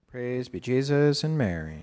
Praise be Jesus and Mary.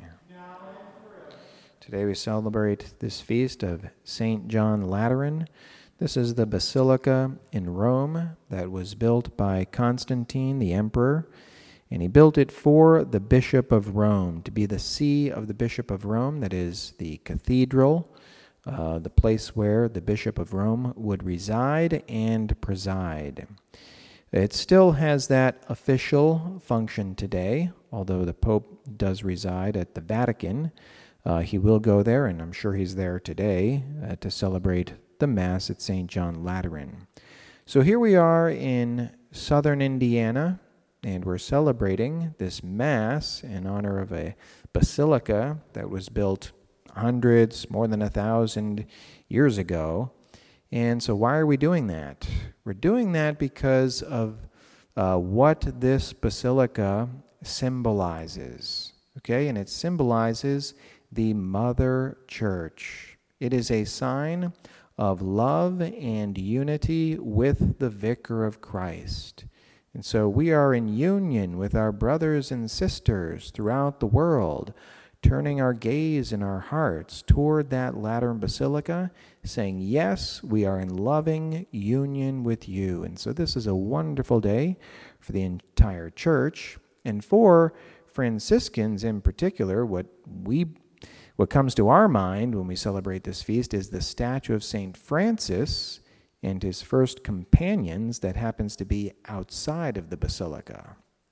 Today we celebrate this feast of St. John Lateran. This is the basilica in Rome that was built by Constantine the emperor, and he built it for the Bishop of Rome, to be the see of the Bishop of Rome, that is the cathedral, the place where the Bishop of Rome would reside and preside. It still has that official function today, although the Pope does reside at the Vatican. He will go there, and I'm sure he's there today, to celebrate the Mass at St. John Lateran. So here we are in southern Indiana, and we're celebrating this Mass in honor of a basilica that was built hundreds, more than 1,000 years ago. And so why are we doing that? We're doing that because of what this basilica symbolizes. Okay, and it symbolizes the Mother Church. It is a sign of love and unity with the Vicar of Christ. And so we are in union with our brothers and sisters throughout the world, turning our gaze and our hearts toward that Lateran Basilica, saying, yes, we are in loving union with you. And so this is a wonderful day for the entire church, and for Franciscans in particular. What comes to our mind when we celebrate this feast is the statue of St. Francis and his first companions that happens to be outside of the basilica.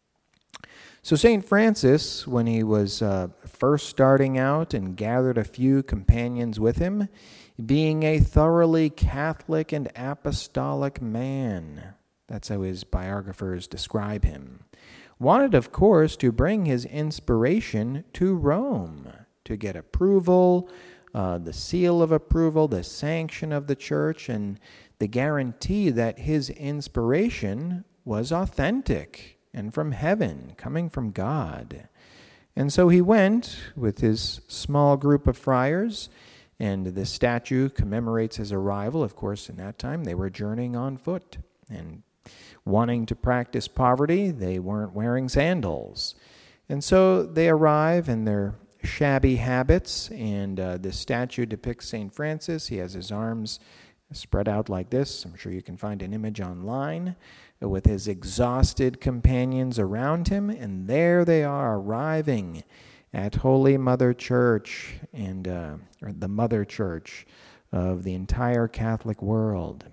So St. Francis, when he was first starting out and gathered a few companions with him, being a thoroughly Catholic and apostolic man, that's how his biographers describe him, wanted, of course, to bring his inspiration to Rome, to get approval, the seal of approval, the sanction of the church, and the guarantee that his inspiration was authentic and from heaven, coming from God. And so he went with his small group of friars, and the statue commemorates his arrival. Of course, in that time, they were journeying on foot, and wanting to practice poverty, they weren't wearing sandals. And so they arrive in their shabby habits, and the statue depicts St. Francis. He has his arms spread out like this. I'm sure you can find an image online, with his exhausted companions around him, and there they are arriving at Holy Mother Church, and or the Mother Church of the entire Catholic world.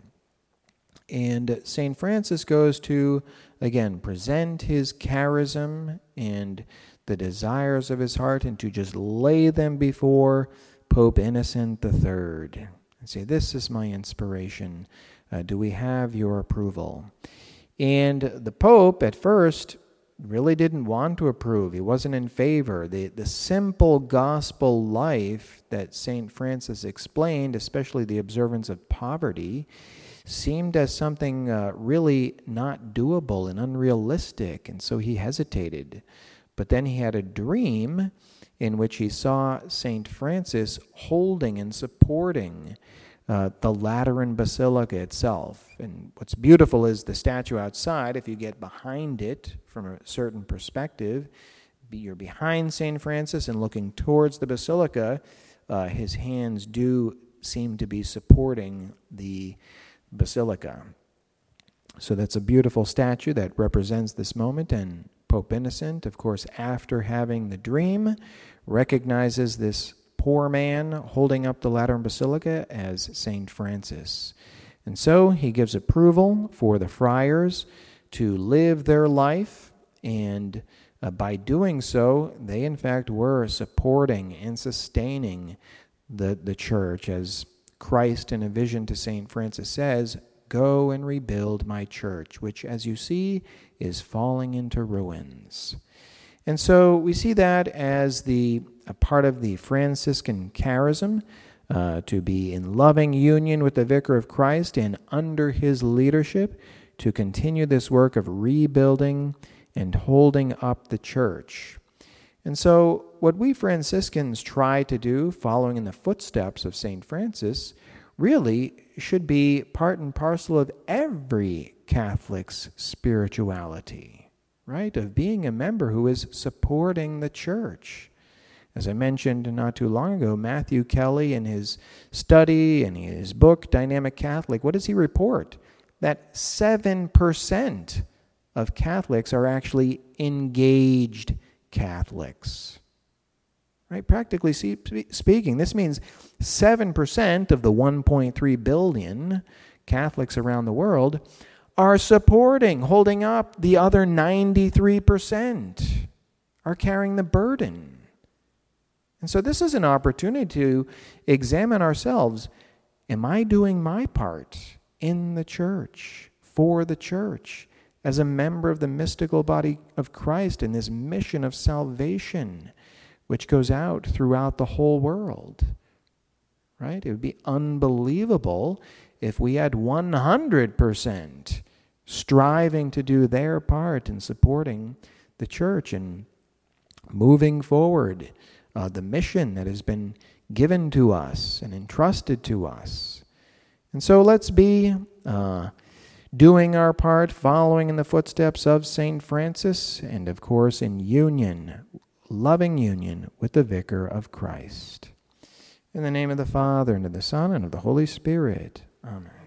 And St. Francis goes to, again, present his charism and the desires of his heart, and to just lay them before Pope Innocent III and say, this is my inspiration. Do we have your approval? And the Pope, at first, really didn't want to approve. He wasn't in favor. The simple gospel life that St. Francis explained, especially the observance of poverty, seemed as something really not doable and unrealistic, and so he hesitated. But then he had a dream in which he saw St. Francis holding and supporting the Lateran Basilica itself. And what's beautiful is the statue outside. If you get behind it from a certain perspective, you're behind St. Francis and looking towards the basilica, his hands do seem to be supporting the basilica. So that's a beautiful statue that represents this moment, and Pope Innocent, of course, after having the dream, recognizes this poor man holding up the Lateran Basilica as St. Francis. And so he gives approval for the friars to live their life, and by doing so, they in fact were supporting and sustaining the church, as Christ in a vision to St. Francis says, go and rebuild my church, which, as you see, is falling into ruins. And so we see that as a part of the Franciscan charism, to be in loving union with the Vicar of Christ and under his leadership to continue this work of rebuilding and holding up the church. And so what we Franciscans try to do, following in the footsteps of St. Francis, really should be part and parcel of every Catholic's spirituality, right, of being a member who is supporting the church. As I mentioned not too long ago, Matthew Kelly in his study and his book, Dynamic Catholic, what does he report? That 7% of Catholics are actually engaged Catholics. Right? Practically speaking, this means 7% of the 1.3 billion Catholics around the world are supporting, holding up the other 93%, are carrying the burden. And so this is an opportunity to examine ourselves. Am I doing my part in the church, for the church, as a member of the mystical body of Christ in this mission of salvation, which goes out throughout the whole world? Right? It would be unbelievable if we had 100% striving to do their part in supporting the church and moving forward the mission that has been given to us and entrusted to us. And so let's be doing our part, following in the footsteps of St. Francis, and of course in union, loving union with the Vicar of Christ. In the name of the Father, and of the Son, and of the Holy Spirit. Amen.